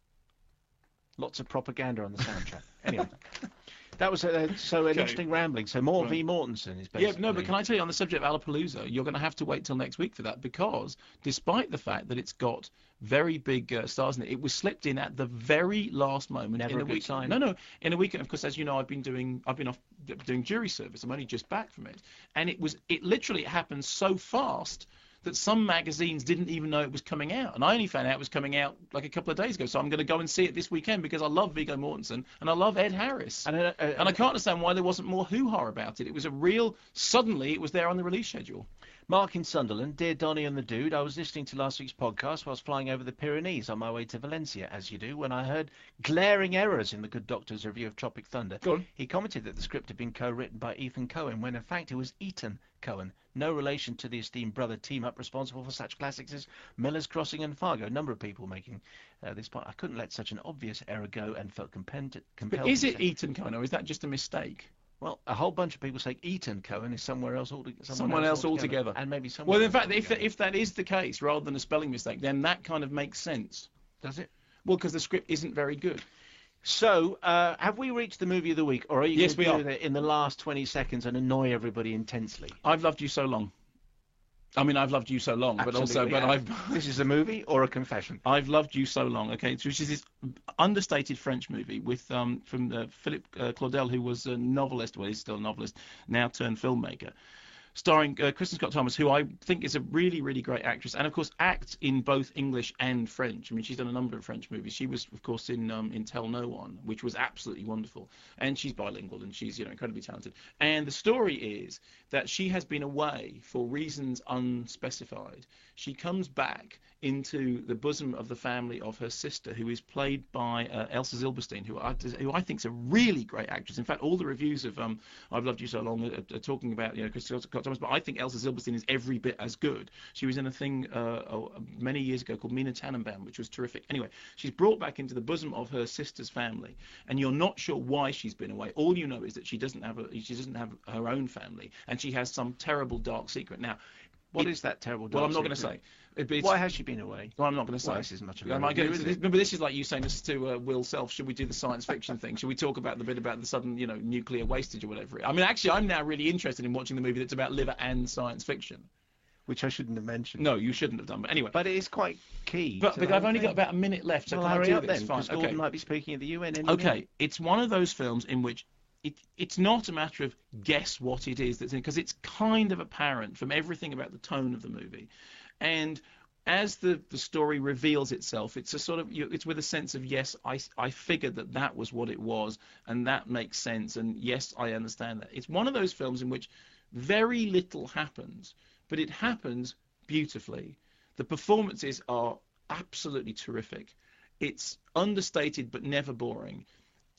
Lots of propaganda on the soundtrack. Anyway, that was uh, so an Okay. interesting rambling. So more Right. V. Mortensen is Yeah, basically. no, but can I tell you on the subject of Alapalooza, you're going to have to wait till next week for that, because despite the fact that it's got very big uh, stars in it, it was slipped in at the very last moment. Never in a a good week. sign. No, no, in a weekend. Of course, as you know, I've been doing, I've been off d- doing jury service. I'm only just back from it, and it was, it literally happened so fast that some magazines didn't even know it was coming out, and I only found out it was coming out like a couple of days ago. So I'm going to go and see it this weekend because I love Viggo Mortensen and I love Ed Harris. And, uh, uh, And I can't understand why there wasn't more hoo-ha about it. It was a real, suddenly it was there on the release schedule. Mark in Sunderland, dear Donny and the Dude, I was listening to last week's podcast whilst flying over the Pyrenees on my way to Valencia, as you do, when I heard glaring errors in the good doctor's review of Tropic Thunder. Go on. He commented that the script had been co-written by Ethan Cohen, when in fact it was Eton Cohen, no relation to the esteemed brother team-up responsible for such classics as Miller's Crossing and Fargo. A number of people making uh, this point. I couldn't let such an obvious error go and felt compelled. compelled But is to it say- Ethan Cohen, or is that just a mistake? Well, a whole bunch of people say Eton Cohen is somewhere else altogether. Someone else altogether. And maybe someone Well, in else fact, if altogether. if that is the case, rather than a spelling mistake, then that kind of makes sense. Does it? Well, because the script isn't very good. So, uh, have we reached the movie of the week, or are you Yes, going to we do are. it in the last twenty seconds and annoy everybody intensely? I've loved you so long. I mean, I've loved you so long, but also, Absolutely but have. I've This is a movie or a confession? I've loved you so long. Okay, which is this understated French movie with um from uh, Philippe uh, Claudel, who was a novelist, well, he's still a novelist, now turned filmmaker, starring uh, Kristen Scott Thomas, who I think is a really, really great actress, and of course acts in both English and French. I mean, she's done a number of French movies. She was, of course, in um, in Tell No One, which was absolutely wonderful, and she's bilingual and she's, you know, incredibly talented. And the story is that she has been away for reasons unspecified. She comes back into the bosom of the family of her sister, who is played by uh, Elsa Zilberstein, who I, who I think is a really great actress. In fact, all the reviews of um, I've Loved You So Long are, are talking about, you know, Kristen Scott Thomas, but I think Elsa Zilberstein is every bit as good. She was in a thing uh, oh, many years ago called Mina Tannenbaum, which was terrific. Anyway, she's brought back into the bosom of her sister's family, and you're not sure why she's been away. All you know is that she doesn't have a, she doesn't have her own family, and she has some terrible dark secret. Now, What it- is that terrible? well, I'm dark not going to secret? say. It- it's- Why has she been away? Well, I'm not going to say. Well, this is much of Yeah, a am I review, going isn't to, it? remember, this is like you saying this to uh, Will Self. Should we do the science fiction thing? Should we talk about the bit about the sudden, you know, nuclear wastage or whatever? I mean, actually, I'm now really interested in watching the movie that's about liver and science fiction. Which I shouldn't have mentioned. No, you shouldn't have done. But anyway, But it is quite key. but, to but the I've whole only got thing. about a minute left, so Well, can I hurry do up this? then, Fine. because Gordon Okay. might be speaking at the U N any Okay, minute. it's one of those films in which it, it's not a matter of guess what it is that's in, because it's kind of apparent from everything about the tone of the movie, and as the, the story reveals itself, it's a sort of you, it's with a sense of yes, I I figured that that was what it was, and that makes sense, and yes, I understand that. It's one of those films in which very little happens, but it happens beautifully. The performances are absolutely terrific. It's understated but never boring.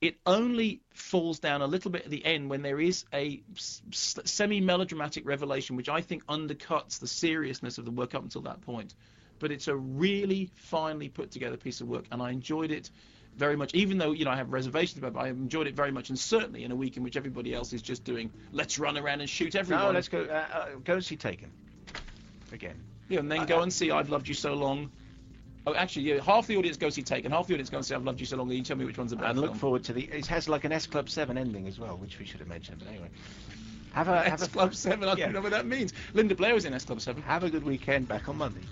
It only falls down a little bit at the end when there is a s- s- semi-melodramatic revelation, which I think undercuts the seriousness of the work up until that point. But it's a really finely put together piece of work, and I enjoyed it very much, even though, you know, I have reservations about it. I enjoyed it very much, and certainly in a week in which everybody else is just doing, let's run around and shoot everyone. No, let's go, uh, uh, go and see Taken. Again. Yeah, and then Uh, go uh, and see I've Loved You So Long. Oh, actually, yeah, half the audience go see Taken, half the audience go and see I've Loved You So Long, and you tell me which one's the better And look film. forward to the. It has like an S Club seven ending as well, which we should have mentioned. But anyway, have a have S a Club seven, I yeah. don't know what that means. Linda Blair was in S Club seven. Have a good weekend. Back on Monday.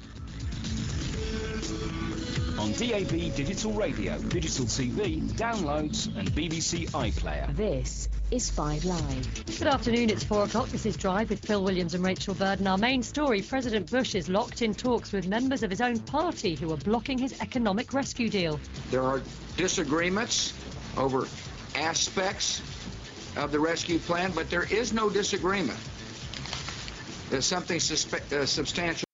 On D A B digital radio, digital T V, downloads, and B B C iPlayer. This is Five Live. Good afternoon, it's four o'clock. This is Drive with Phil Williams and Rachel Bird. And our main story, President Bush is locked in talks with members of his own party who are blocking his economic rescue deal. There are disagreements over aspects of the rescue plan, but there is no disagreement. There's something suspe- uh, substantial